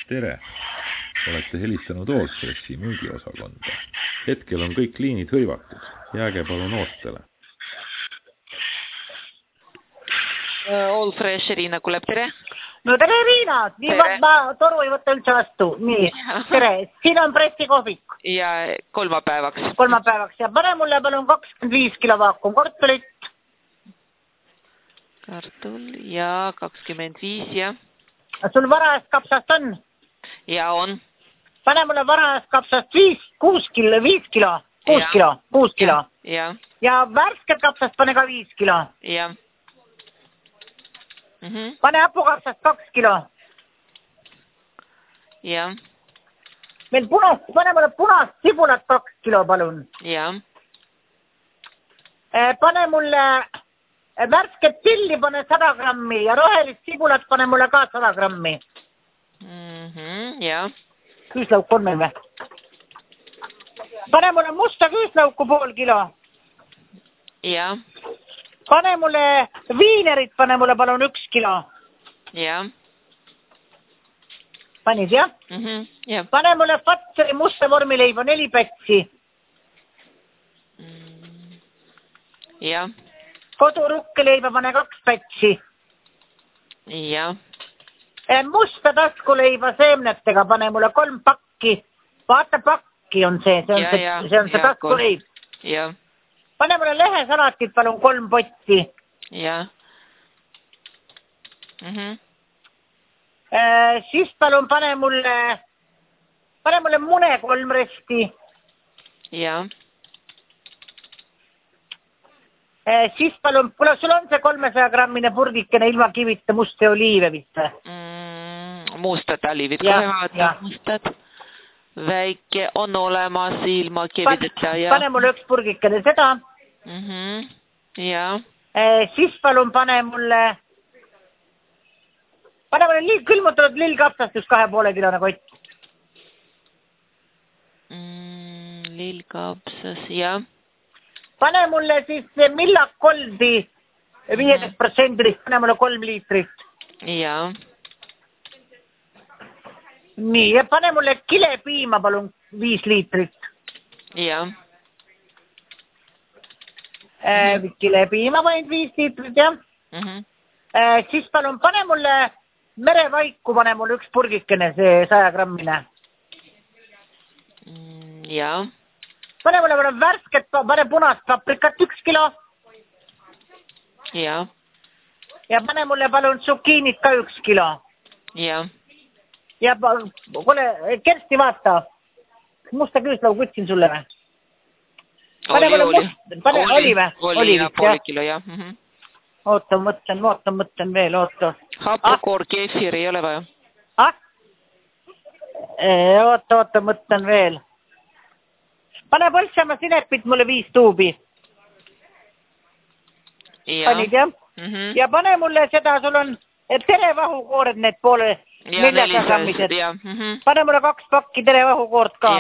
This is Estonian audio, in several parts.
Tere! Olete helistanud Allfreshi müügiosakonda. Hetkel on kõik liinid hõivatud. Jääge palun ootele. Allfresh, Riina kuuleb, tere! No tere, Riina! Nii ma toru ei võtta üldse vastu. Nii, tere! Siin on pressikohvik. Ja kolmapäevaks. Kolmapäevaks. Ja pane mulle palun 25 kilo vaakum kartulit. Kartul ja 25 ja... Sul varajast kapsast on? Ja on. Pane mulle varajast kapsast 6 kilo. 6 kilo. Ja. Ja värsket kapsast pane ka 5 kilo. Ja. Pane hapukapsast 2 kilo. Ja. Meil pane mulle punast sibulat 2 kilo, palun. Ja. Pane mulle värsket tilli, pane 100 grammi ja rohelist sibulat pane mulle ka 100 grammi. Ja. Küüslauk on meil või? Pane mulle musta küüslauku pool kilo. Ja. Pane mulle viinerit, pane mulle palun 1 kilo. Ja. Panid, jah? Ja. Pane mulle Fatseri musta vormileiba 4 pätsi. Ja. Kodurukkleiba pane 2 pätsi. Ja. Musta taskuleiba seemnetega pane mulle 3 pakki. Vaata, pakki on see. See on see taskuleib. Ja. Pane mulle lehesalatit palun 3 potti. Ja. Siis palun pane mulle mune 3 resti. Ja. Siis palun, sul on see 300 grammine purgikene ilma kivita musta oliive vist? Mustad oliivid, kohe vaata, mustad. Väike on olemas ilma kivideta. Pane mulle 1 purgikene seda. Ja. Siis palun pane mulle külmutatud lillkapsast just 2,5 kilone kott. Lillkapsas, ja. Pane mulle siis Millak Goldi 15%, pane mulle 3 liitrit. Ja. Nii, ja pane mulle kilepiima palun 5 liitrit. Ja. Kilepiima panin 5 liitrit, jah. Siis palun pane mulle merevaiku, pane mulle 1 purgikene, see 100 grammine. Ja. Pane mulle värsket, pane punast paprikat 1 kilo. Ja. Ja pane mulle palun zucchiinit ka 1 kilo. Ja. Ja kuule, Kersti, vaata. Musta küüslaug võtsin sulle või? Oli või? Oli ja pool kilo, jah. Oota, mõtlen veel, oota. Hapukoor, keefir ei ole vaja. Oota, mõtlen veel. Pane Põltsamaa sinepit mulle 5 tuubi. Panid, jah? Ja pane mulle seda, sul on terevahukoored need poole 400 grammised. Pane mulle 2 pakki terevahukoort ka.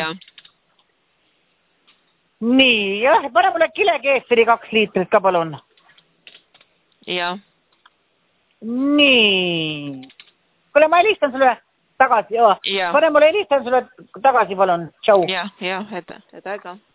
Nii, jah, pane mulle kilekeefiri 2 liitrit ka, palun. Ja. Nii. Kuule, ma helistan sulle tagasi. Pane mulle helistan sulle tagasi, palun. Tšau. Ja, et aega.